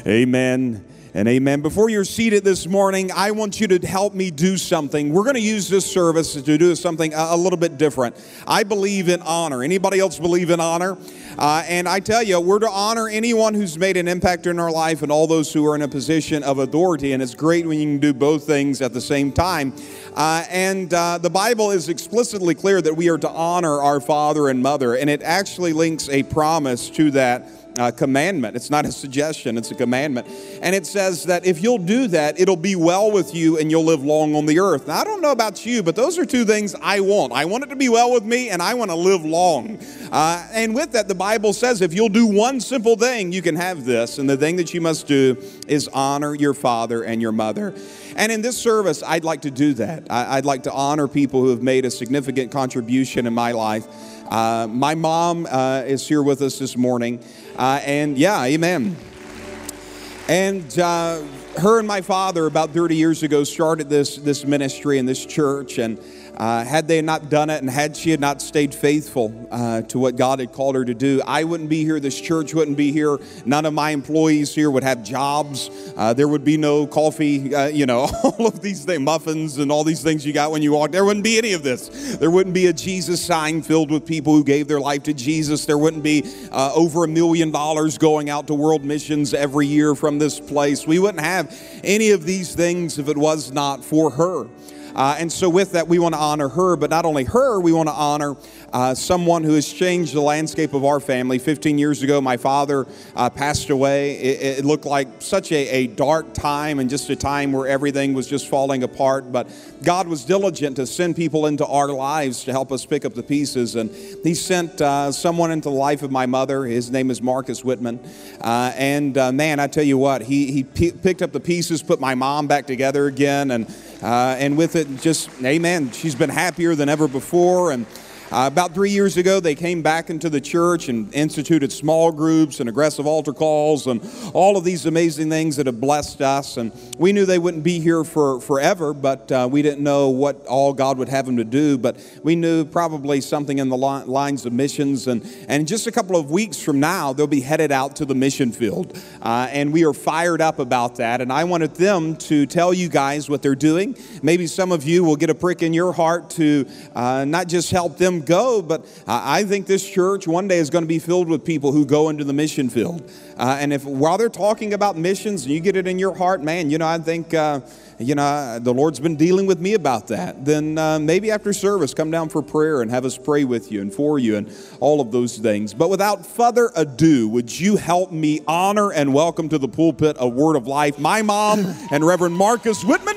Amen and amen. Before you're seated this morning, I want you to help me do something. We're going to use this service to do something a little bit different. I believe in honor. Anybody else believe in honor? And I tell you, we're to honor anyone who's made an impact in our life and all those who are in a position of authority. And it's great when you can do both things at the same time. The Bible is explicitly clear that we are to honor our father and mother. And it actually links a promise to that commandment. It's not a suggestion, it's a commandment. And it says that if you'll do that, it'll be well with you and you'll live long on the earth. Now, I don't know about you, but those are two things I want. I want it to be well with me and I want to live long. And with that, the Bible says if you'll do one simple thing, you can have this. And the thing that you must do is honor your father and your mother. And in this service, I'd like to do that. I'd like to honor people who have made a significant contribution in my life. My mom is here with us this morning. Amen. And her and my father, about 30 years ago, started this ministry in this church. And had they not done it and had she had not stayed faithful to what God had called her to do, I wouldn't be here. This church wouldn't be here. None of my employees here would have jobs. There would be no coffee, all of these things, muffins and all these things you got when you walk. There wouldn't be any of this. There wouldn't be a Jesus sign filled with people who gave their life to Jesus. There wouldn't be over $1 million going out to world missions every year from this place. We wouldn't have any of these things if it was not for her. And so with that, we want to honor her, but not only her, we want to honor someone who has changed the landscape of our family. 15 years ago, my father passed away. It looked like such a dark time and just a time where everything was just falling apart. But God was diligent to send people into our lives to help us pick up the pieces. And he sent someone into the life of my mother. His name is Marcus Whitman. Man, I tell you what, he picked up the pieces, put my mom back together again. And with it, just, amen, she's been happier than ever before. And about 3 years ago, they came back into the church and instituted small groups and aggressive altar calls and all of these amazing things that have blessed us. And we knew they wouldn't be here for forever, but we didn't know what all God would have them to do. But we knew probably something in the lines of missions. And just a couple of weeks from now, they'll be headed out to the mission field. And we are fired up about that. And I wanted them to tell you guys what they're doing. Maybe some of you will get a prick in your heart to not just help them go, but I think this church one day is going to be filled with people who go into the mission field. And if while they're talking about missions and you get it in your heart, man, I think, the Lord's been dealing with me about that, then maybe after service, come down for prayer and have us pray with you and for you and all of those things. But without further ado, would you help me honor and welcome to the pulpit a word of life, my mom and Reverend Marcus Whitman.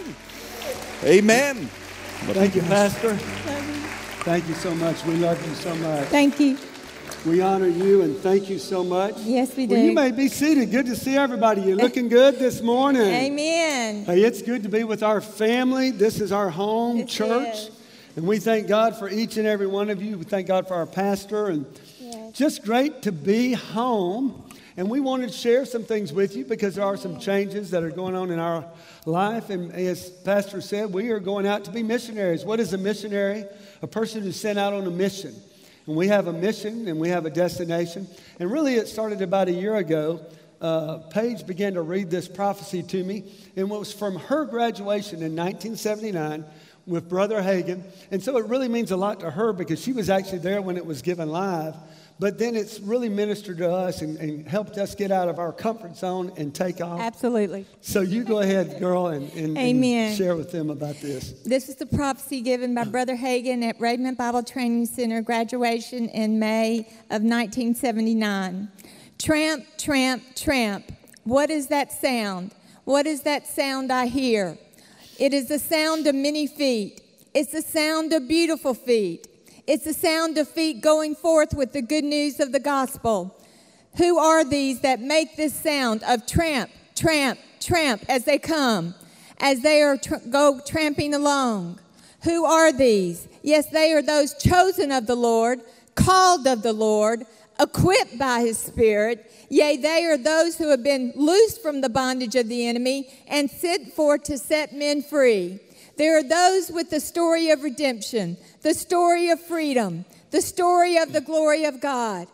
Amen. Thank you, Pastor. Thank you so much. We love you so much. Thank you. We honor you and thank you so much. Yes, we do. Well, you may be seated. Good to see everybody. You're looking good this morning. Amen. Hey, it's good to be with our family. This is our home church. And we thank God for each and every one of you. We thank God for our pastor. And just great to be home. And we wanted to share some things with you because there are some changes that are going on in our life. And as Pastor said, we are going out to be missionaries. What is a missionary? A person who's sent out on a mission. And we have a mission and we have a destination. And really it started about a year ago. Paige began to read this prophecy to me. And it was from her graduation in 1979 with Brother Hagin. And so it really means a lot to her because she was actually there when it was given live. But then it's really ministered to us and helped us get out of our comfort zone and take off. Absolutely. So you go ahead, girl, and share with them about this. This is the prophecy given by Brother Hagin at Raymond Bible Training Center, graduation in May of 1979. Tramp, tramp, tramp. What is that sound? What is that sound I hear? It is the sound of many feet. It's the sound of beautiful feet. It's the sound of feet going forth with the good news of the gospel. Who are these that make this sound of tramp, tramp, tramp as they come, as they are go tramping along? Who are these? Yes, they are those chosen of the Lord, called of the Lord, equipped by His Spirit. Yea, they are those who have been loosed from the bondage of the enemy and sent forth to set men free. There are those with the story of redemption, the story of freedom, the story of the glory of God.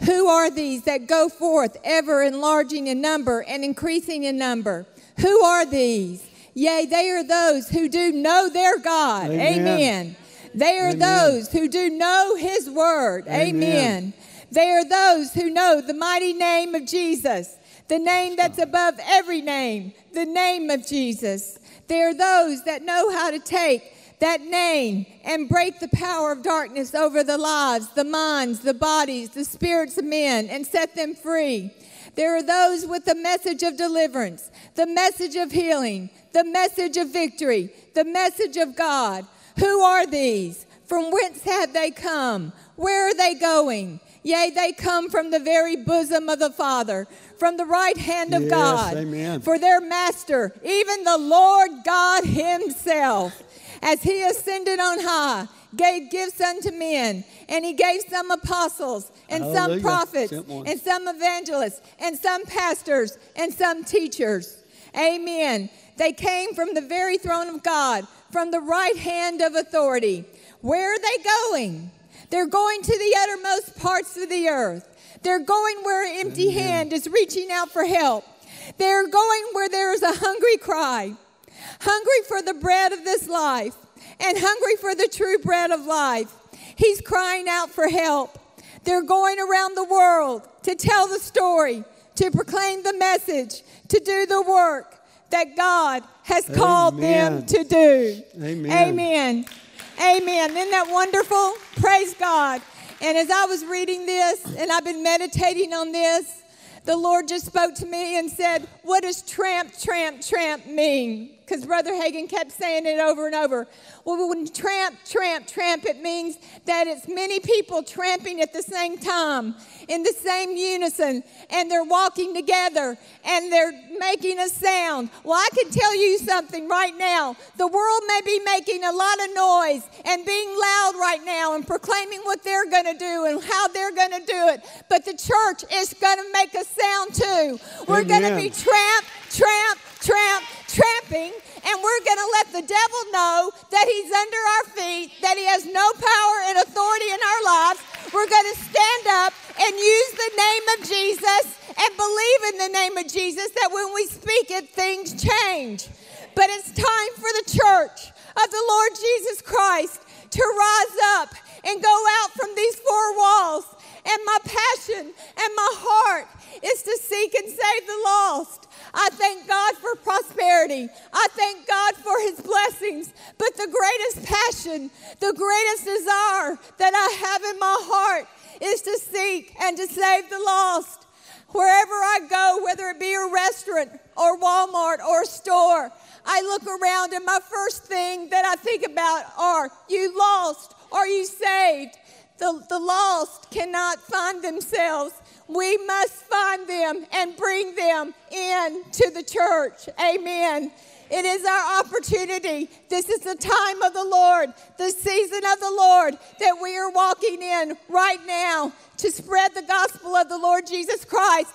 Who are these that go forth, ever enlarging in number and increasing in number? Who are these? Yea, they are those who do know their God. Amen. They are those who do know his word. Amen. They are those who know the mighty name of Jesus, the name that's above every name, the name of Jesus. They are those that know how to take that name and break the power of darkness over the lives, the minds, the bodies, the spirits of men, and set them free. There are those with the message of deliverance, the message of healing, the message of victory, the message of God. Who are these? From whence have they come? Where are they going? Yea, they come from the very bosom of the Father, from the right hand of God. Amen. For their master, even the Lord God himself, as he ascended on high, gave gifts unto men, and he gave some apostles, and some prophets, and some evangelists, and some pastors, and some teachers. Amen. They came from the very throne of God, from the right hand of authority. Where are they going? They're going to the uttermost parts of the earth. They're going where an empty hand is reaching out for help. They're going where there is a hungry cry, hungry for the bread of this life, and hungry for the true bread of life. He's crying out for help. They're going around the world to tell the story, to proclaim the message, to do the work that God has called them to do. Amen. Amen. Amen. Isn't that wonderful? Praise God. And as I was reading this, and I've been meditating on this, the Lord just spoke to me and said, what does tramp, tramp, tramp mean? Because Brother Hagin kept saying it over and over. Well, when tramp, tramp, tramp, it means that it's many people tramping at the same time, in the same unison, and they're walking together, and they're making a sound. Well, I can tell you something right now. The world may be making a lot of noise and being loud right now and proclaiming what they're going to do and how they're going to do it, but the church is going to make a sound too. We're going to be tramp, tramp, tramp, tramping, and we're going to let the devil know that he's under our feet, that he has no power and authority in our lives. We're going to stand up and use the name of Jesus and believe in the name of Jesus, that when we speak it, things change. But it's time for the church of the Lord Jesus Christ to rise up and go out from these four walls. And my passion and my heart is to seek and save the lost. I thank God for prosperity. I thank God for his blessings. But the greatest passion, the greatest desire that I have in my heart is to seek and to save the lost. Wherever I go, whether it be a restaurant or Walmart or a store, I look around and my first thing that I think about are, you lost? Are you saved? The lost cannot find themselves. We must find them and bring them in to the church. Amen. It is our opportunity. This is the time of the Lord, the season of the Lord that we are walking in right now to spread the gospel of the Lord Jesus Christ.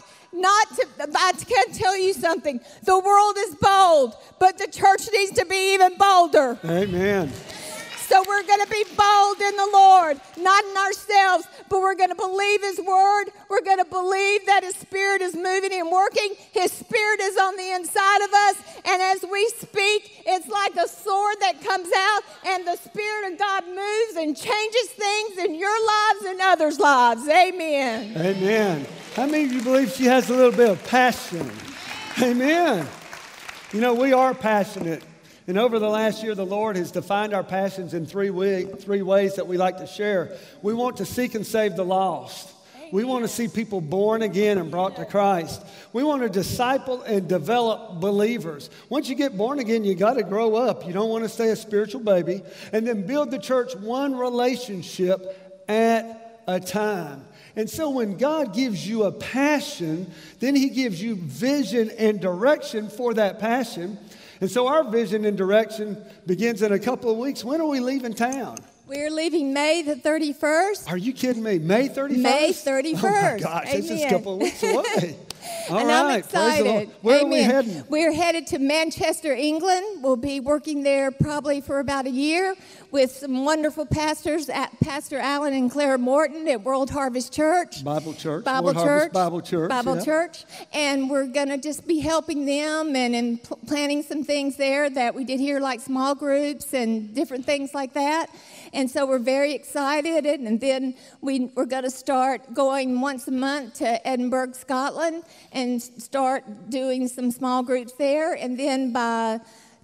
I can tell you something. The world is bold, but the church needs to be even bolder. Amen. So we're going to be bold in the Lord, not in ourselves, but we're going to believe his word. We're going to believe that his spirit is moving and working. His spirit is on the inside of us. And as we speak, it's like a sword that comes out, and the spirit of God moves and changes things in your lives and others' lives. Amen. Amen. How many of you believe she has a little bit of passion? Amen. You know, we are passionate. And over the last year, the Lord has defined our passions in three ways that we like to share. We want to seek and save the lost. We want to see people born again and brought to Christ. We want to disciple and develop believers. Once you get born again, you got to grow up. You don't want to stay a spiritual baby. And then build the church one relationship at a time. And so when God gives you a passion, then he gives you vision and direction for that passion. And so our vision and direction begins in a couple of weeks. When are we leaving town? We're leaving May the 31st. Are you kidding me? May 31st? May 31st. Oh my gosh, it's just a couple of weeks away. All and right, I'm excited. Where Amen. are we heading? We're headed to Manchester, England. We'll be working there probably for about a year. with some wonderful pastors, at Pastor Allen and Claire Morton at World Harvest Church. Bible Church. Bible World Church. Harvest Bible Church. Bible yeah. Church. And we're going to just be helping them and planning some things there that we did here, like small groups and different things like that. And so we're very excited. And then we're going to start going once a month to Edinburgh, Scotland, and start doing some small groups there. And then by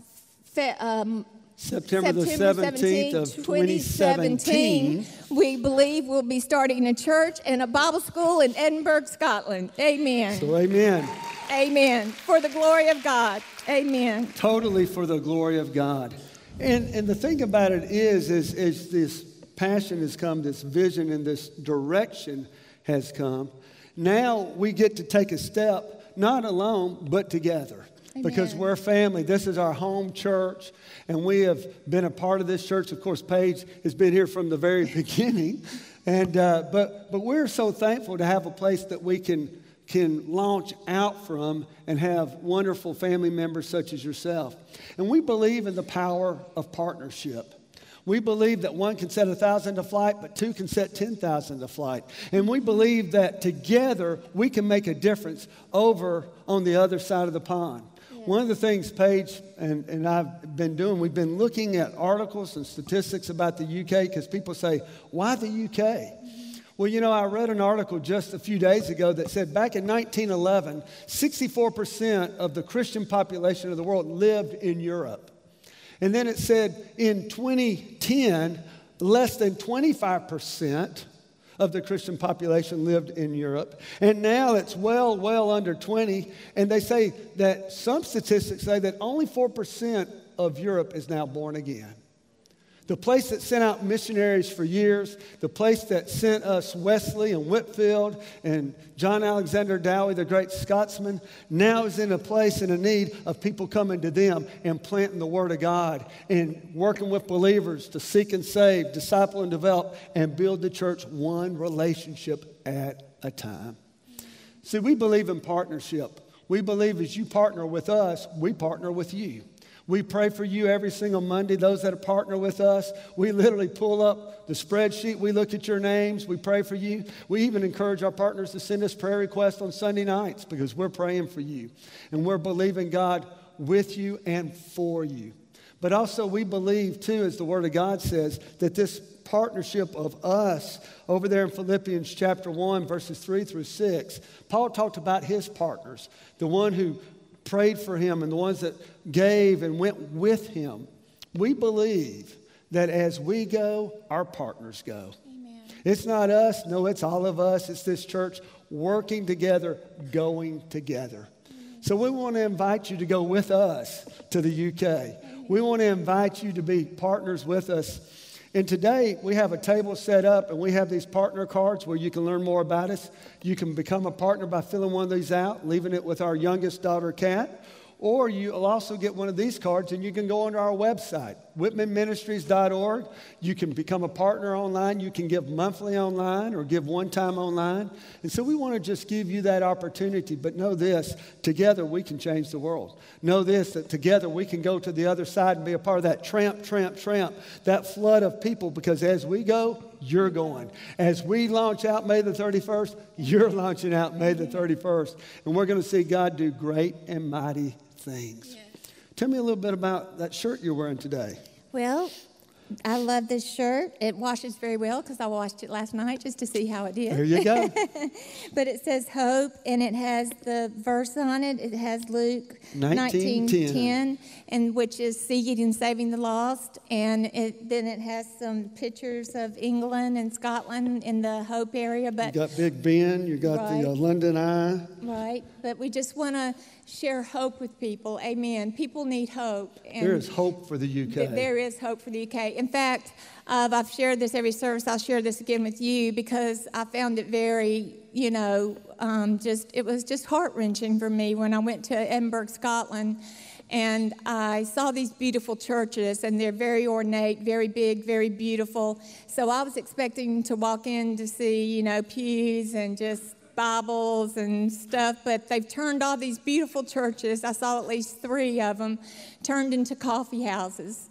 September the 17th of 2017, we believe we'll be starting a church and a Bible school in Edinburgh, Scotland. Amen. So amen. Amen. For the glory of God. Amen. Totally for the glory of God. And the thing about it is this passion has come, this vision and this direction has come. Now we get to take a step, not alone, but together. Amen. Because we're a family. This is our home church, and we have been a part of this church. Of course, Paige has been here from the very beginning. And but we're so thankful to have a place that we can launch out from and have wonderful family members such as yourself. And we believe in the power of partnership. We believe that one can set 1,000 to flight, but two can set 10,000 to flight. And we believe that together we can make a difference over on the other side of the pond. Yeah. One of the things Paige and I've been doing, we've been looking at articles and statistics about the UK because people say, why the UK? Well, you know, I read an article just a few days ago that said back in 1911, 64% of the Christian population of the world lived in Europe. And then it said in 2010, less than 25% of the Christian population lived in Europe. And now it's well under 20. And they say that some statistics say that only 4% of Europe is now born again. The place that sent out missionaries for years, the place that sent us Wesley and Whitefield and John Alexander Dowie, the great Scotsman, now is in a place in a need of people coming to them and planting the Word of God and working with believers to seek and save, disciple and develop, and build the church one relationship at a time. See, we believe in partnership. We believe as you partner with us, we partner with you. We pray for you every single Monday, those that partner with us. We literally pull up the spreadsheet. We look at your names. We pray for you. We even encourage our partners to send us prayer requests on Sunday nights because we're praying for you. And we're believing God with you and for you. But also we believe, too, as the Word of God says, that this partnership of us over there in Philippians chapter 1, verses 3 through 6, Paul talked about his partners, the one who prayed for him and the ones that gave and went with him. We believe that as we go, our partners go. Amen. It's not us. No, it's all of us. It's this church working together, going together. So we want to invite you to go with us to the UK. Amen. We want to invite you to be partners with us. And today, we have a table set up, and we have these partner cards where you can learn more about us. You can become a partner by filling one of these out, leaving it with our youngest daughter, Kat. Or you'll also get one of these cards, and you can go onto our website, whitmanministries.org. You can become a partner online. You can give monthly online or give one time online. And so we want to just give you that opportunity. But know this, together we can change the world. Know this, that together we can go to the other side and be a part of that tramp, that flood of people. Because as we go, you're going. As we launch out May the 31st, you're launching out May the 31st. And we're going to see God do great and mighty things. Yes. Tell me a little bit about that shirt you're wearing today. Well, I love this shirt. It washes very well because I washed it last night just to see how it did. There you go. But it says hope, and it has the verse on it. It has Luke 19:10, and which is seeking and saving the lost. And then it has some pictures of England and Scotland in the hope area. But you got Big Ben. You got the London Eye. Right. But we just want to share hope with people. Amen. People need hope. And there is hope for the UK. There is hope for the UK. In fact, I've shared this every service. I'll share this again with you because I found it very, it was just heart-wrenching for me when I went to Edinburgh, Scotland, and I saw these beautiful churches, and they're very ornate, very big, very beautiful. So I was expecting to walk in to see, pews and just Bibles and stuff, but they've turned all these beautiful churches, I saw at least 3 of them, turned into coffee houses.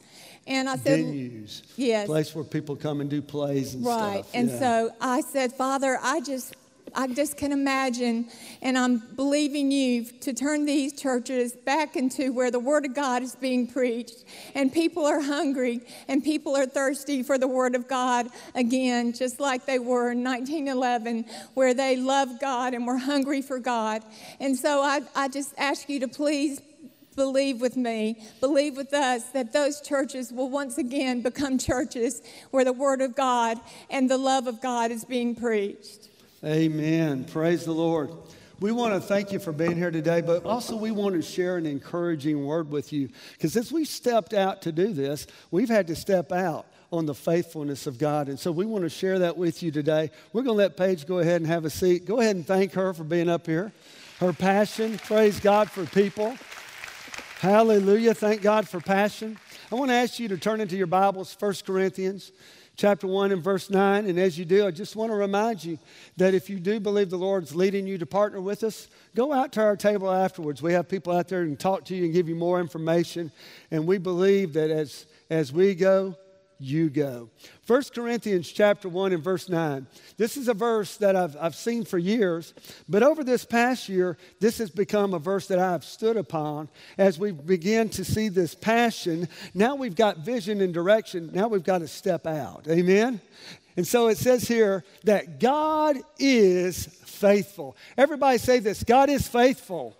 And I said, venues. Yes. Place where people come and do plays and stuff. Right. And so I said, Father, I just can imagine, and I'm believing you to turn these churches back into where the Word of God is being preached, and people are hungry, and people are thirsty for the Word of God again, just like they were in 1911, where they loved God and were hungry for God. And so I just ask you to please believe with me, believe with us, that those churches will once again become churches where the Word of God and the love of God is being preached. Amen. Praise the Lord. We want to thank you for being here today, but also we want to share an encouraging word with you, because as we stepped out to do this, we've had to step out on the faithfulness of God. And so we want to share that with you today. We're going to let Paige go ahead and have a seat. Go ahead and thank her for being up here. Her passion, praise God for people. Hallelujah. Thank God for passion. I want to ask you to turn into your Bibles, 1 Corinthians chapter 1 and verse 9. And as you do, I just want to remind you that if you do believe the Lord's leading you to partner with us, go out to our table afterwards. We have people out there who can talk to you and give you more information. And we believe that as we go, you go. 1 Corinthians chapter 1 and verse 9. This is a verse that I've seen for years, but over this past year, this has become a verse that I've stood upon as we begin to see this passion. Now we've got vision and direction. Now we've got to step out. Amen? And so it says here that God is faithful. Everybody say this. God is faithful.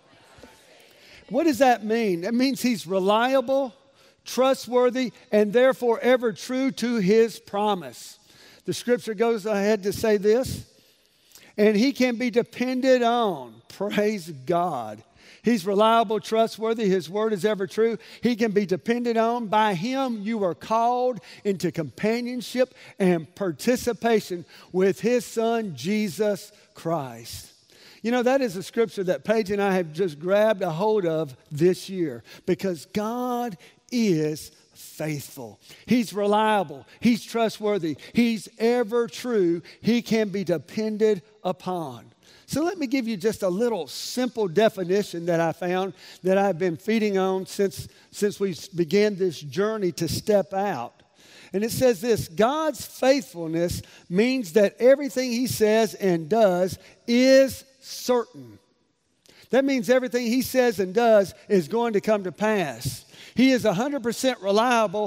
What does that mean? That means He's reliable, trustworthy, and therefore ever true to His promise. The scripture goes ahead to say this, and He can be depended on. Praise God. He's reliable, trustworthy. His word is ever true. He can be depended on. By Him, you are called into companionship and participation with His Son, Jesus Christ. You know, that is a scripture that Paige and I have just grabbed a hold of this year, because God is faithful. He's reliable. He's trustworthy. He's ever true. He can be depended upon. So let me give you just a little simple definition that I found that I've been feeding on since we began this journey to step out. And it says this: God's faithfulness means that everything He says and does is certain. That means everything He says and does is going to come to pass. He is 100% reliable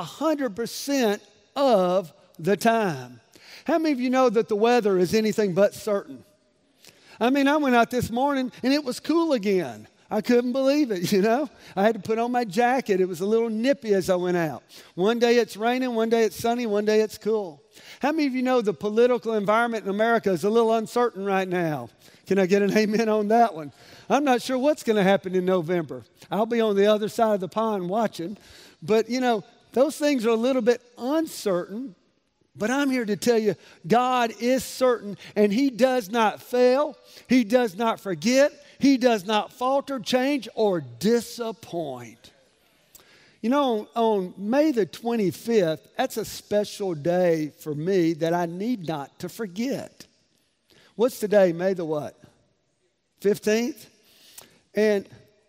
100% of the time. How many of you know that the weather is anything but certain? I mean, I went out this morning and it was cool again. I couldn't believe it, you know. I had to put on my jacket. It was a little nippy as I went out. One day it's raining, one day it's sunny, one day it's cool. How many of you know the political environment in America is a little uncertain right now? Can I get an amen on that one? I'm not sure what's going to happen in November. I'll be on the other side of the pond watching. But, you know, those things are a little bit uncertain. But I'm here to tell you, God is certain, and He does not fail. He does not forget. He does not falter, change, or disappoint. You know, on May the 25th, that's a special day for me that I need not to forget. What's today? May the what? 15th? And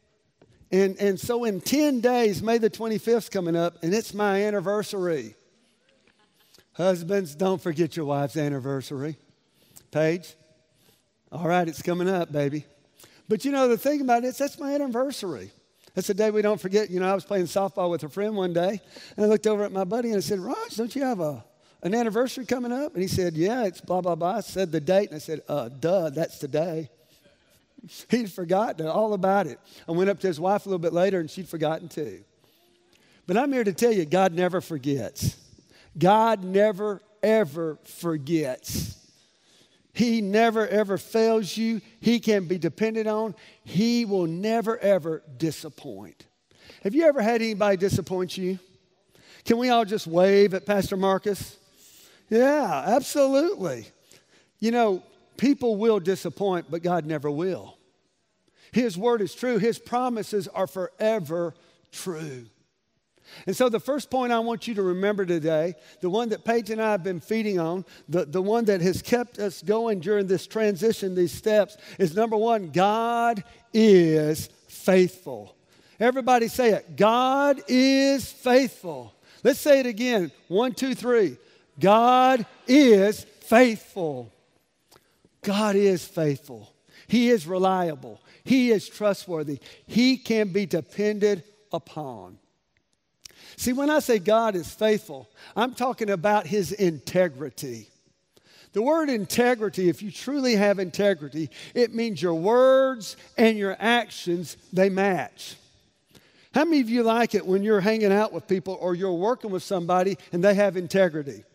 so in 10 days, May the 25th is coming up, and it's my anniversary. Husbands, don't forget your wife's anniversary. Paige? All right, it's coming up, baby. But you know, the thing about it is that's my anniversary. That's the day we don't forget. You know, I was playing softball with a friend one day, and I looked over at my buddy and I said, Raj, don't you have an anniversary coming up? And he said, yeah, it's blah, blah, blah. I said the date, and I said, duh, that's today. He'd forgotten all about it. I went up to his wife a little bit later, and she'd forgotten too. But I'm here to tell you, God never forgets. God never, ever forgets. He never, ever fails you. He can be depended on. He will never, ever disappoint. Have you ever had anybody disappoint you? Can we all just wave at Pastor Marcus? Yeah, absolutely. You know, people will disappoint, but God never will. His word is true. His promises are forever true. And so the first point I want you to remember today, the one that Paige and I have been feeding on, the one that has kept us going during this transition, these steps, is number one, God is faithful. Everybody say it. God is faithful. Let's say it again. 1, 2, 3. God is faithful. God is faithful. He is reliable. He is trustworthy. He can be depended upon. See, when I say God is faithful, I'm talking about his integrity. The word integrity, if you truly have integrity, it means your words and your actions, they match. How many of you like it when you're hanging out with people or you're working with somebody and they have integrity?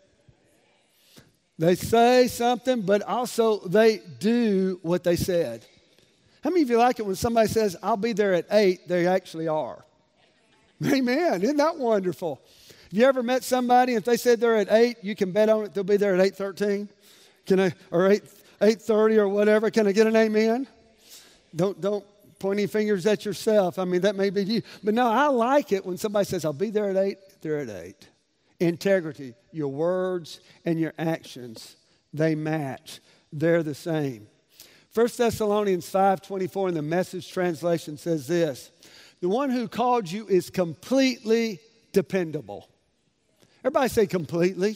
They say something, but also they do what they said. How many of you like it when somebody says, I'll be there at 8, they actually are? Amen. Isn't that wonderful? Have you ever met somebody, if they said they're at 8, you can bet on it, they'll be there at 8:13? Or 8:30 or whatever. Can I get an amen? Don't point any fingers at yourself. I mean, that may be you. But no, I like it when somebody says, I'll be there at 8, they're at 8. Integrity, your words and your actions, they match. They're the same. 1 Thessalonians 5:24 in the Message translation says this: the one who called you is completely dependable. Everybody say completely.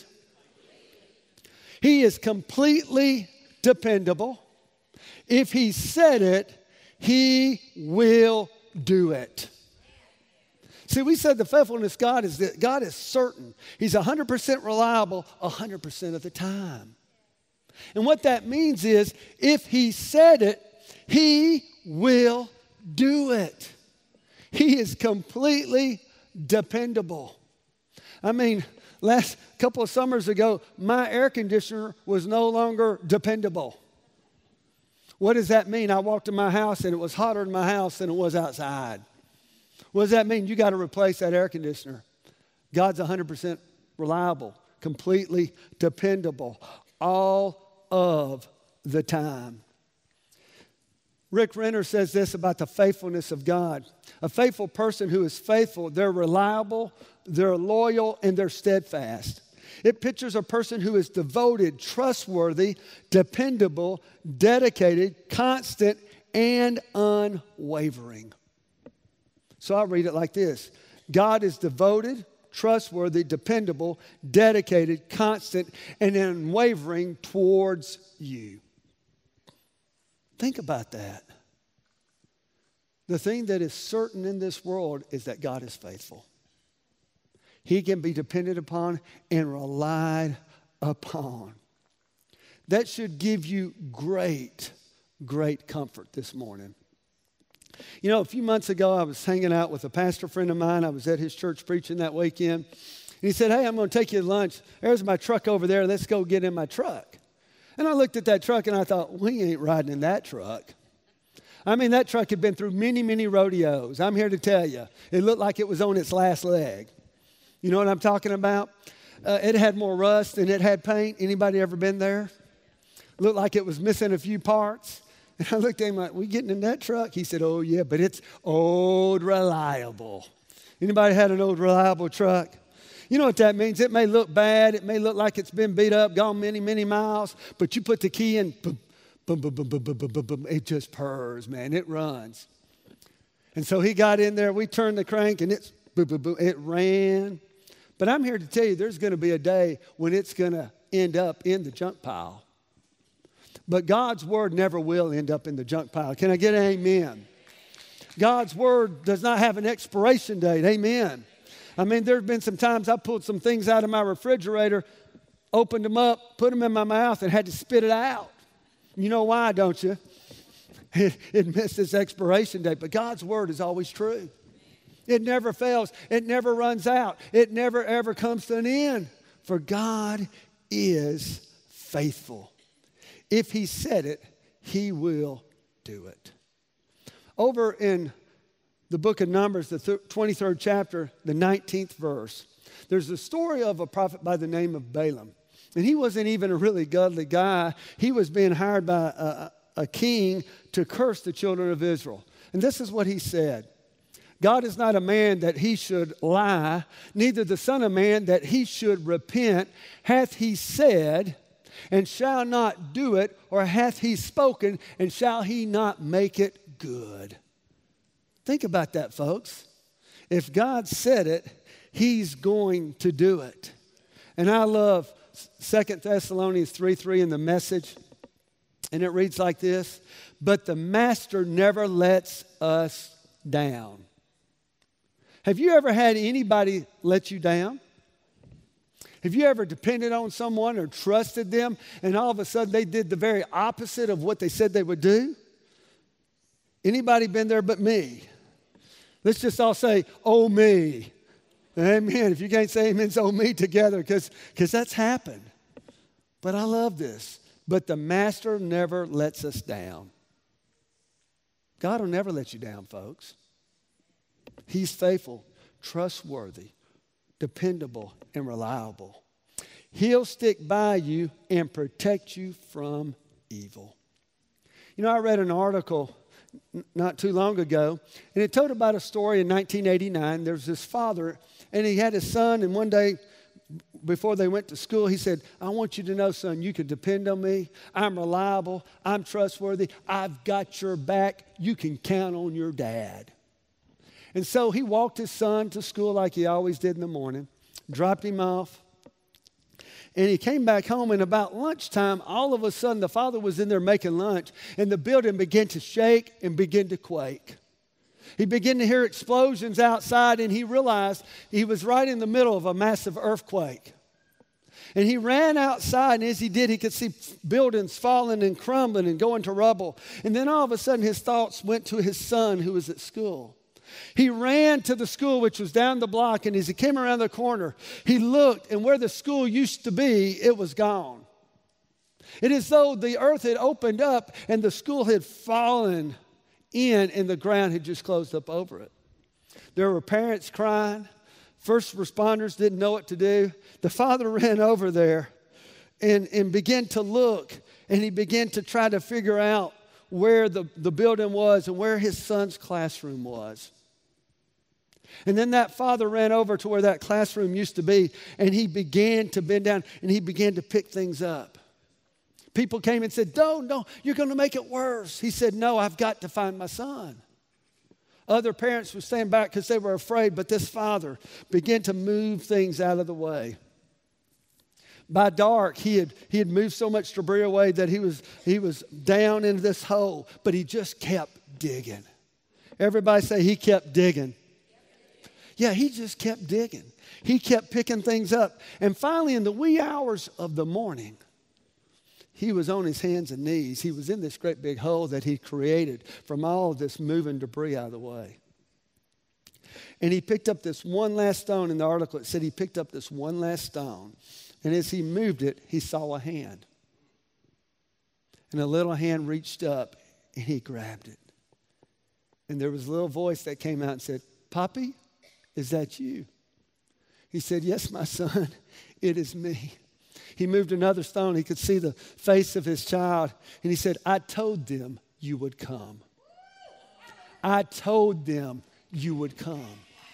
He is completely dependable. If he said it, he will do it. See, we said the faithfulness of God is that God is certain. He's 100% reliable 100% of the time. And what that means is if he said it, he will do it. He is completely dependable. I mean, last couple of summers ago, my air conditioner was no longer dependable. What does that mean? I walked in my house and it was hotter in my house than it was outside. What does that mean? You got to replace that air conditioner. God's 100% reliable, completely dependable, all of the time. Rick Renner says this about the faithfulness of God. A faithful person who is faithful, they're reliable, they're loyal, and they're steadfast. It pictures a person who is devoted, trustworthy, dependable, dedicated, constant, and unwavering. So I'll read it like this. God is devoted, trustworthy, dependable, dedicated, constant, and unwavering towards you. Think about that. The thing that is certain in this world is that God is faithful. He can be depended upon and relied upon. That should give you great, great comfort this morning. You know, a few months ago, I was hanging out with a pastor friend of mine. I was at his church preaching that weekend. And he said, hey, I'm going to take you to lunch. There's my truck over there. Let's go get in my truck. And I looked at that truck and I thought, we ain't riding in that truck. I mean, that truck had been through many, many rodeos. I'm here to tell you, it looked like it was on its last leg. You know what I'm talking about? It had more rust than it had paint. Anybody ever been there? Looked like it was missing a few parts. And I looked at him like, we getting in that truck? He said, oh, yeah, but it's old reliable. Anybody had an old reliable truck? You know what that means? It may look bad. It may look like it's been beat up, gone many, many miles. But you put the key in, boom, boom, boom, boom, boom, boom, boom, boom, boom. It just purrs, man. It runs. And so he got in there. We turned the crank, and it's boom, boom, boom. It ran. But I'm here to tell you there's going to be a day when it's going to end up in the junk pile. But God's word never will end up in the junk pile. Can I get an amen? God's word does not have an expiration date. Amen. I mean, there have been some times I pulled some things out of my refrigerator, opened them up, put them in my mouth, and had to spit it out. You know why, don't you? It missed its expiration date. But God's word is always true. It never fails. It never runs out. It never, ever comes to an end. For God is faithful. If he said it, he will do it. Over in the book of Numbers, the 23rd chapter, the 19th verse, there's a story of a prophet by the name of Balaam. And he wasn't even a really godly guy. He was being hired by a king to curse the children of Israel. And this is what he said. God is not a man that he should lie, neither the son of man that he should repent. Hath he said, and shall not do it, or hath he spoken, and shall he not make it good? Think about that, folks. If God said it, He's going to do it. And I love 2 Thessalonians 3:3 in the Message. And it reads like this: but the master never lets us down. Have you ever had anybody let you down? Have you ever depended on someone or trusted them and all of a sudden they did the very opposite of what they said they would do? Anybody been there but me? Let's just all say, oh me. Amen. If you can't say amen, it's oh me together because that's happened. But I love this. But the master never lets us down. God will never let you down, folks. He's faithful, trustworthy, dependable, and reliable. He'll stick by you and protect you from evil. You know, I read an article not too long ago, and it told about a story in 1989. There was this father, and he had his son, and one day before they went to school, he said, I want you to know, son, you can depend on me. I'm reliable. I'm trustworthy. I've got your back. You can count on your dad. And so he walked his son to school like he always did in the morning, dropped him off, and he came back home, and about lunchtime, all of a sudden, the father was in there making lunch, and the building began to shake and begin to quake. He began to hear explosions outside, and he realized he was right in the middle of a massive earthquake. And he ran outside, and as he did, he could see buildings falling and crumbling and going to rubble. And then all of a sudden, his thoughts went to his son who was at school. He ran to the school, which was down the block, and as he came around the corner, he looked, and where the school used to be, it was gone. It is as though the earth had opened up, and the school had fallen in, and the ground had just closed up over it. There were parents crying. First responders didn't know what to do. The father ran over there and began to look, and he began to try to figure out where the building was and where his son's classroom was. And then that father ran over to where that classroom used to be, and he began to bend down, and he began to pick things up. People came and said, no, you're going to make it worse. He said, no, I've got to find my son. Other parents would stand back because they were afraid, but this father began to move things out of the way. By dark, he had moved so much debris away that he was down into this hole, but he just kept digging. Everybody say he kept digging. Yeah, he just kept digging. He kept picking things up. And finally, in the wee hours of the morning, he was on his hands and knees. He was in this great big hole that he created from all of this moving debris out of the way. And he picked up this one last stone. In the article, it said he picked up this one last stone. And as he moved it, he saw a hand. And a little hand reached up, and he grabbed it. And there was a little voice that came out and said, Poppy, is that you? He said, yes, my son, it is me. He moved another stone. He could see the face of his child. And he said, I told them you would come. I told them you would come.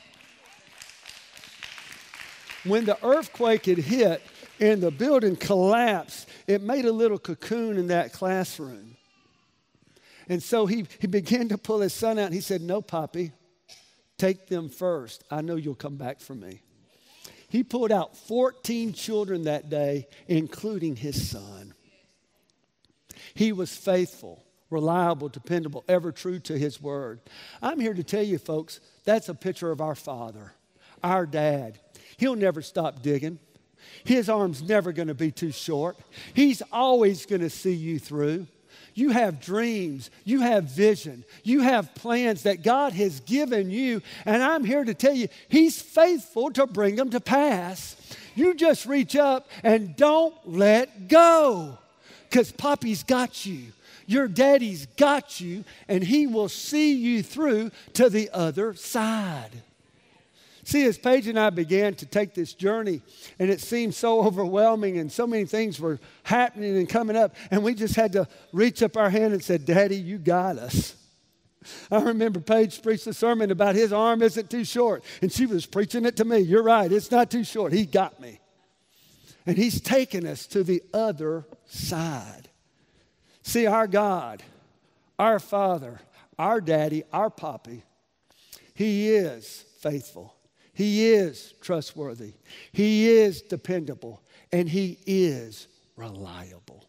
When the earthquake had hit and the building collapsed, it made a little cocoon in that classroom. And so he began to pull his son out. And he said, no, Poppy, take them first. I know you'll come back for me. He pulled out 14 children that day, including his son. He was faithful, reliable, dependable, ever true to his word. I'm here to tell you, folks, that's a picture of our Father, our Dad. He'll never stop digging. His arm's never going to be too short. He's always going to see you through. You have dreams, you have vision, you have plans that God has given you, and I'm here to tell you, He's faithful to bring them to pass. You just reach up and don't let go, because Poppy's got you. Your daddy's got you, and He will see you through to the other side. See, as Paige and I began to take this journey, and it seemed so overwhelming, and so many things were happening and coming up, and we just had to reach up our hand and say, Daddy, you got us. I remember Paige preached a sermon about his arm isn't too short, and she was preaching it to me. You're right, it's not too short. He got me. And He's taken us to the other side. See, our God, our Father, our Daddy, our Poppy, He is faithful. He is trustworthy. He is dependable. And He is reliable.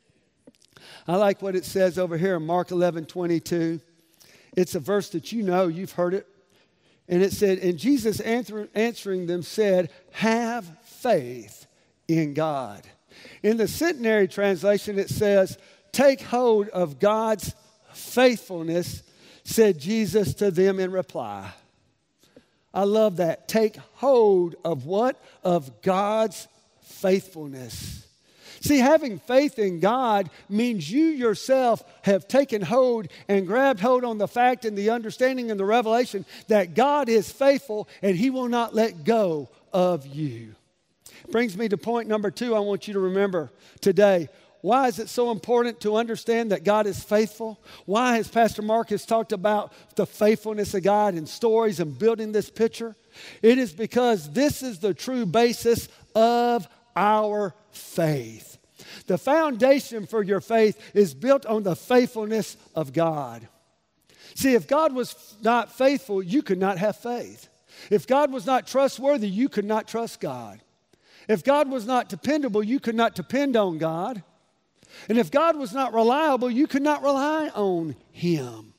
I like what it says over here in Mark 11:22. It's a verse that you know, you've heard it. And it said, and Jesus answering them said, have faith in God. In the Centenary translation, it says, take hold of God's faithfulness, said Jesus to them in reply. I love that. Take hold of what? Of God's faithfulness. See, having faith in God means you yourself have taken hold and grabbed hold on the fact and the understanding and the revelation that God is faithful and He will not let go of you. Brings me to point number 2 I want you to remember today. Why is it so important to understand that God is faithful? Why has Pastor Marcus talked about the faithfulness of God in stories and building this picture? It is because this is the true basis of our faith. The foundation for your faith is built on the faithfulness of God. See, if God was not faithful, you could not have faith. If God was not trustworthy, you could not trust God. If God was not dependable, you could not depend on God. And if God was not reliable, you could not rely on Him.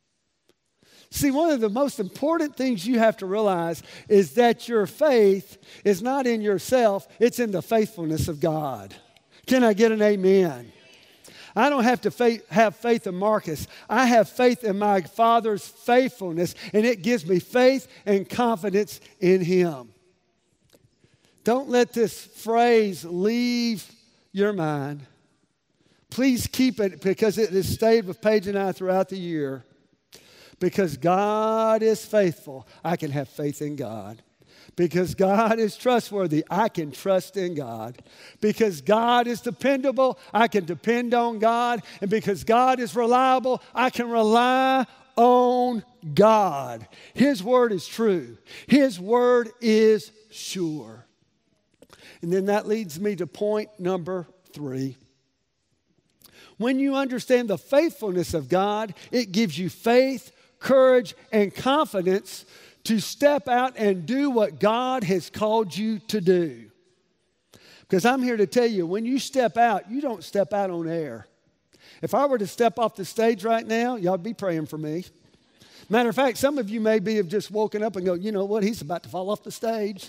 See, one of the most important things you have to realize is that your faith is not in yourself, it's in the faithfulness of God. Can I get an amen? I don't have to have faith in Marcus. I have faith in my Father's faithfulness, and it gives me faith and confidence in Him. Don't let this phrase leave your mind. Please keep it because it has stayed with Paige and I throughout the year. Because God is faithful, I can have faith in God. Because God is trustworthy, I can trust in God. Because God is dependable, I can depend on God. And because God is reliable, I can rely on God. His word is true. His word is sure. And then that leads me to point number 3. When you understand the faithfulness of God, it gives you faith, courage, and confidence to step out and do what God has called you to do. Because I'm here to tell you, when you step out, you don't step out on air. If I were to step off the stage right now, y'all be praying for me. Matter of fact, some of you maybe have just woken up and go, you know what, he's about to fall off the stage.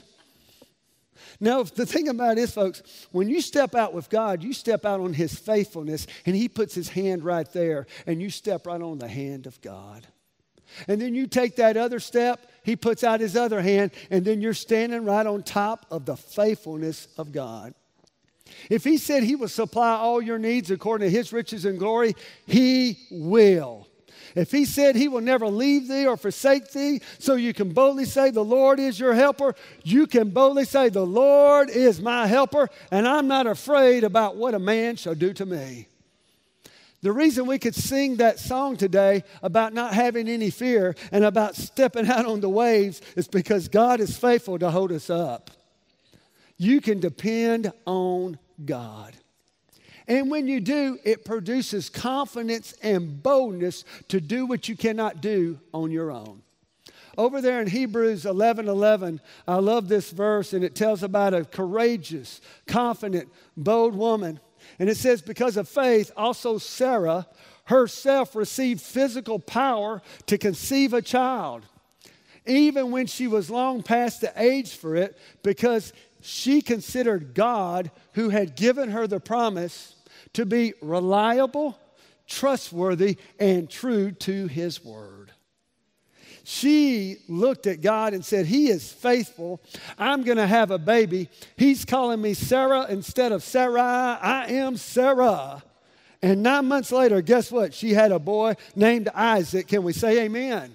No, the thing about it is, folks, when you step out with God, you step out on His faithfulness, and He puts His hand right there, and you step right on the hand of God. And then you take that other step, He puts out His other hand, and then you're standing right on top of the faithfulness of God. If He said He will supply all your needs according to His riches and glory, He will. If He said He will never leave thee or forsake thee, so you can boldly say, the Lord is your helper, you can boldly say, the Lord is my helper, and I'm not afraid about what a man shall do to me. The reason we could sing that song today about not having any fear and about stepping out on the waves is because God is faithful to hold us up. You can depend on God. And when you do, it produces confidence and boldness to do what you cannot do on your own. Over there in Hebrews 11:11, I love this verse, and it tells about a courageous, confident, bold woman. And it says, because of faith, also Sarah herself received physical power to conceive a child, even when she was long past the age for it, because she considered God, who had given her the promise, to be reliable, trustworthy, and true to His word. She looked at God and said, He is faithful. I'm going to have a baby. He's calling me Sarah instead of Sarai. I am Sarah. And 9 months later, guess what? She had a boy named Isaac. Can we say amen?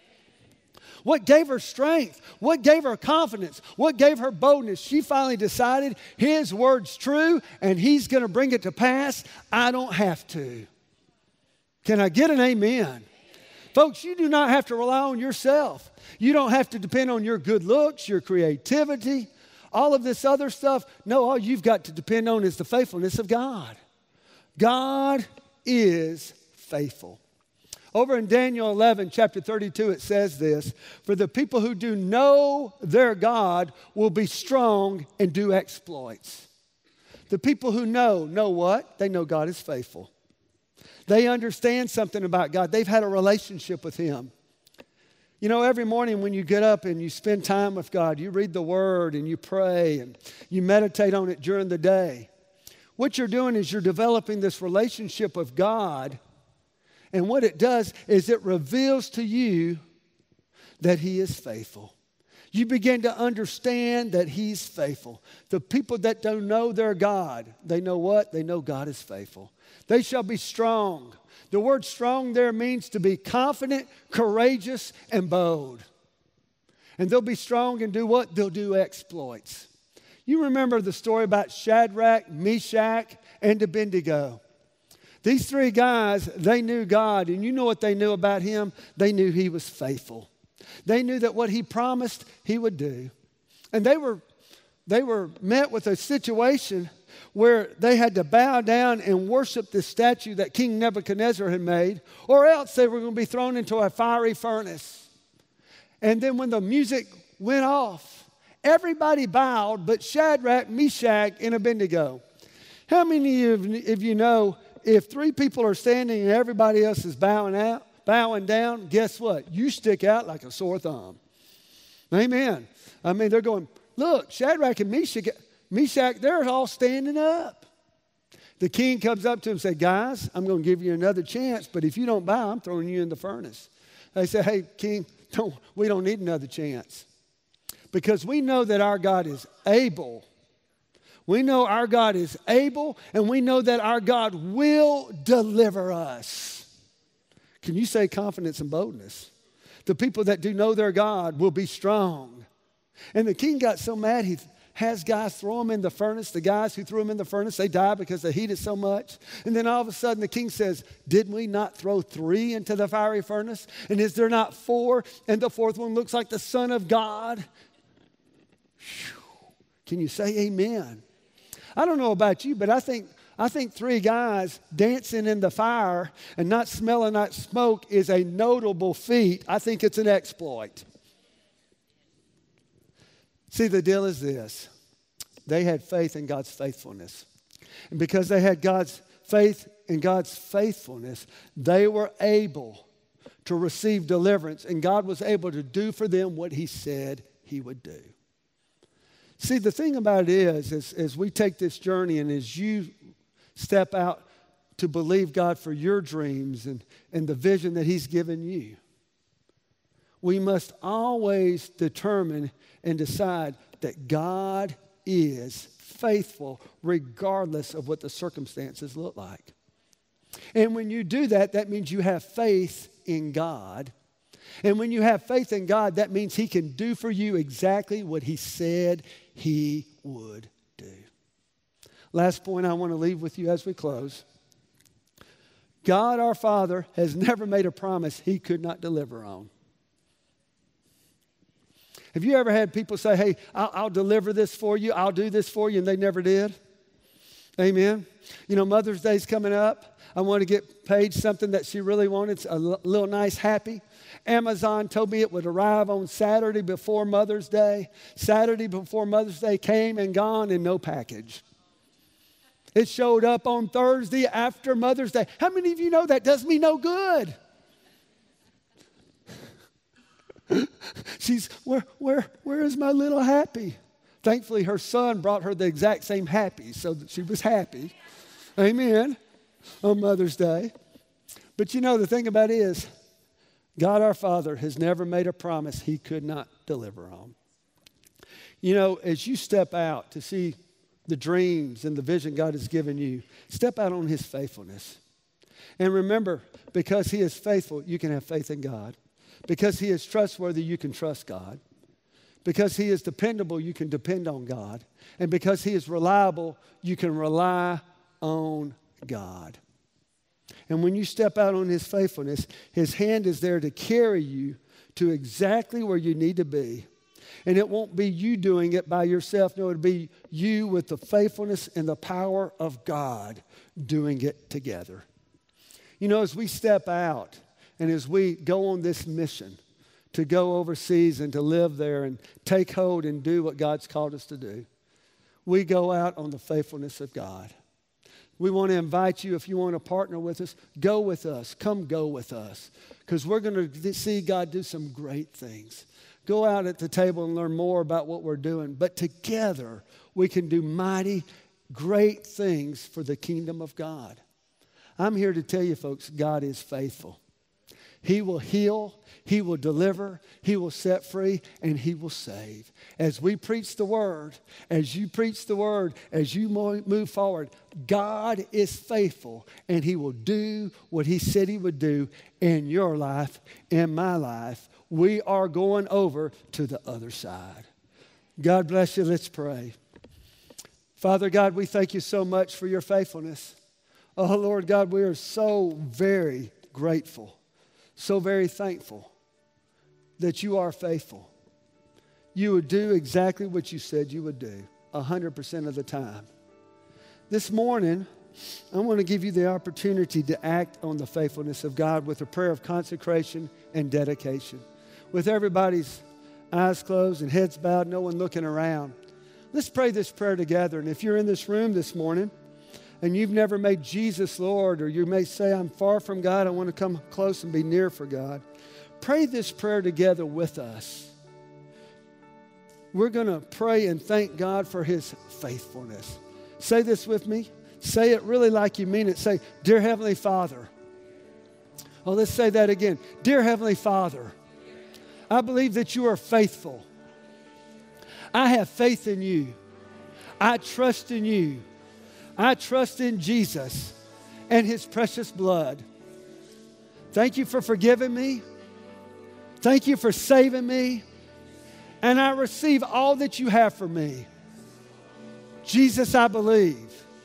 What gave her strength? What gave her confidence? What gave her boldness? She finally decided His word's true and He's going to bring it to pass. I don't have to. Can I get an amen? Folks, you do not have to rely on yourself. You don't have to depend on your good looks, your creativity, all of this other stuff. No, all you've got to depend on is the faithfulness of God. God is faithful. Over in Daniel 11, chapter 32, it says this, "For the people who do know their God will be strong and do exploits." The people who know what? They know God is faithful. They understand something about God. They've had a relationship with Him. You know, every morning when you get up and you spend time with God, you read the Word and you pray and you meditate on it during the day. What you're doing is you're developing this relationship with God, and what it does is it reveals to you that He is faithful. You begin to understand that He's faithful. The people that don't know their God, they know what? They know God is faithful. They shall be strong. The word strong there means to be confident, courageous, and bold. And they'll be strong and do what? They'll do exploits. You remember the story about Shadrach, Meshach, and Abednego. These three guys, they knew God, and you know what they knew about Him? They knew He was faithful. They knew that what He promised, He would do. And they were met with a situation where they had to bow down and worship this statue that King Nebuchadnezzar had made, or else they were going to be thrown into a fiery furnace. And then when the music went off, everybody bowed but Shadrach, Meshach, and Abednego. How many of you know if three people are standing and everybody else is bowing down, guess what? You stick out like a sore thumb. Amen. I mean, they're going, look, Shadrach and Meshach, they're all standing up. The king comes up to him and says, guys, I'm going to give you another chance, but if you don't bow, I'm throwing you in the furnace. They say, hey, king, we don't need another chance. Because we know that our God is able. We know our God is able, and we know that our God will deliver us. Can you say confidence and boldness? The people that do know their God will be strong. And the king got so mad, he has guys throw them in the furnace. The guys who threw them in the furnace, they die because they heat it so much. And then all of a sudden the king says, did we not throw 3 into the fiery furnace? And is there not 4? And the 4th one looks like the Son of God. Whew. Can you say amen? I don't know about you, but I think 3 guys dancing in the fire and not smelling that smoke is a notable feat. I think it's an exploit. See, the deal is this. They had faith in God's faithfulness. And because they had God's faith in God's faithfulness, they were able to receive deliverance. And God was able to do for them what He said He would do. See, the thing about it is, as we take this journey and as you step out to believe God for your dreams and the vision that He's given you, we must always determine and decide that God is faithful regardless of what the circumstances look like. And when you do that, that means you have faith in God. And when you have faith in God, that means He can do for you exactly what He said He would do. Last point I want to leave with you as we close. God our Father has never made a promise He could not deliver on. Have you ever had people say, hey, I'll deliver this for you, I'll do this for you, and they never did? Amen. You know, Mother's Day's coming up. I want to get Paige something that she really wanted, a little nice happy. Amazon told me it would arrive on Saturday before Mother's Day. Saturday before Mother's Day came and gone and no package. It showed up on Thursday after Mother's Day. How many of you know that does me no good? She's, where is my little happy? Thankfully, her son brought her the exact same happy, so that she was happy. Amen. On Mother's Day. But you know, the thing about it is, God our Father has never made a promise He could not deliver on. You know, as you step out to see the dreams and the vision God has given you, step out on His faithfulness. And remember, because He is faithful, you can have faith in God. Because He is trustworthy, you can trust God. Because He is dependable, you can depend on God. And because He is reliable, you can rely on God. And when you step out on His faithfulness, His hand is there to carry you to exactly where you need to be. And it won't be you doing it by yourself. No, it'll be you with the faithfulness and the power of God doing it together. You know, as we step out And as we go on this mission to go overseas and to live there and take hold and do what God's called us to do, we go out on the faithfulness of God. We want to invite you, if you want to partner with us, go with us. Come go with us, because we're going to see God do some great things. Go out at the table and learn more about what we're doing. But together, we can do mighty, great things for the kingdom of God. I'm here to tell you, folks, God is faithful. He will heal, He will deliver, He will set free, and He will save. As we preach the Word, as you preach the Word, as you move forward, God is faithful, and He will do what He said He would do in your life, in my life. We are going over to the other side. God bless you. Let's pray. Father God, we thank you so much for your faithfulness. Oh, Lord God, we are so very grateful, so very thankful that you are faithful. You would do exactly what you said you would do 100% of the time. This morning, I want to give you the opportunity to act on the faithfulness of God with a prayer of consecration and dedication. With everybody's eyes closed and heads bowed, no one looking around. Let's pray this prayer together. And if you're in this room this morning and you've never made Jesus Lord, or you may say, I'm far from God, I want to come close and be near for God, pray this prayer together with us. We're going to pray and thank God for His faithfulness. Say this with me. Say it really like you mean it. Say, Dear Heavenly Father. Oh, let's say that again. Dear Heavenly Father, I believe that you are faithful. I have faith in you. I trust in you. I trust in Jesus and His precious blood. Thank you for forgiving me. Thank you for saving me. And I receive all that you have for me. Jesus, I believe.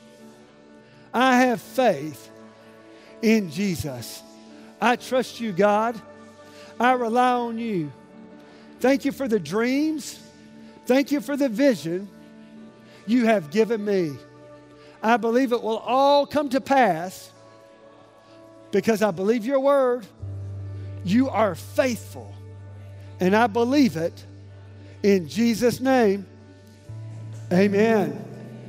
I have faith in Jesus. I trust you, God. I rely on you. Thank you for the dreams. Thank you for the vision you have given me. I believe it will all come to pass because I believe your word. You are faithful. And I believe it in Jesus' name. Amen.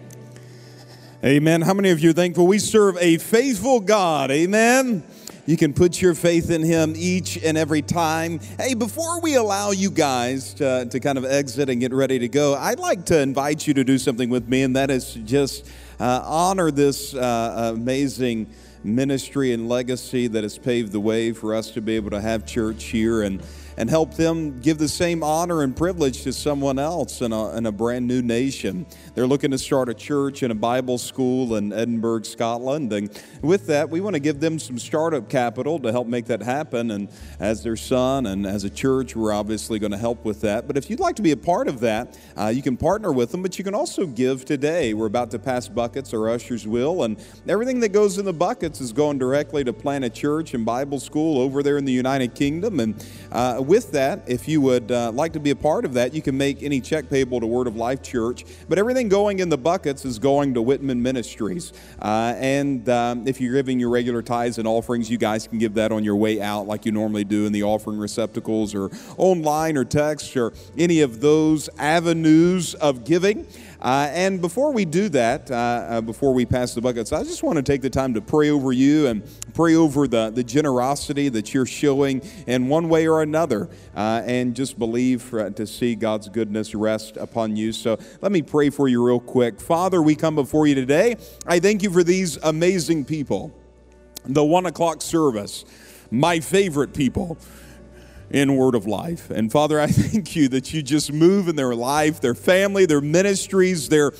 Amen. How many of you are thankful we serve a faithful God? Amen. You can put your faith in Him each and every time. Hey, before we allow you guys to kind of exit and get ready to go, I'd like to invite you to do something with me, and that is just honor this amazing ministry and legacy that has paved the way for us to be able to have church here and help them give the same honor and privilege to someone else in a brand new nation. They're looking to start a church and a Bible school in Edinburgh, Scotland. And with that, we want to give them some startup capital to help make that happen. And as their son and as a church, we're obviously going to help with that. But if you'd like to be a part of that, you can partner with them, but you can also give today. We're about to pass buckets, our ushers will, and everything that goes in the buckets is going directly to plant a church and Bible school over there in the United Kingdom. And with that, if you would like to be a part of that, you can make any check payable to Word of Life Church. But everything going in the buckets is going to Whitman Ministries. And if you're giving your regular tithes and offerings, you guys can give that on your way out like you normally do in the offering receptacles or online or text or any of those avenues of giving. And before we do that, before we pass the buckets, I just want to take the time to pray over you and pray over the generosity that you're showing in one way or another, and just believe to see God's goodness rest upon you. So let me pray for you real quick. Father, we come before you today. I thank you for these amazing people. The 1 o'clock service, my favorite people in Word of Life. And Father, I thank you that you just move in their life, their family, their ministries, their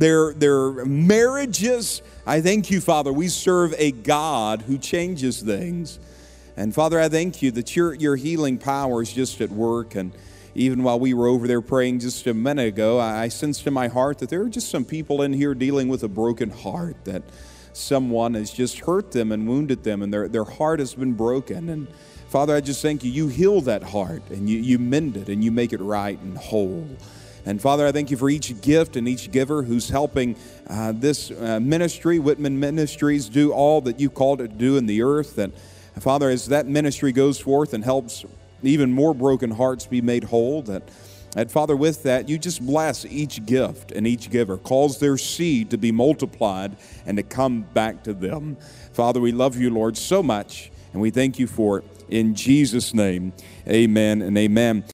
marriages. I thank you, Father, we serve a God who changes things. And Father, I thank you that your healing power is just at work. And even while we were over there praying just a minute ago, I sensed in my heart that there are just some people in here dealing with a broken heart, that someone has just hurt them and wounded them, and their heart has been broken. And Father, I just thank you. You heal that heart, and you mend it, and you make it right and whole. And Father, I thank you for each gift and each giver who's helping this ministry, Whitman Ministries, do all that you called it to do in the earth. That Father, as that ministry goes forth and helps even more broken hearts be made whole, that Father, with that, you just bless each gift and each giver, cause their seed to be multiplied and to come back to them. Father, we love you, Lord, so much, and we thank you for it. In Jesus' name, amen and amen.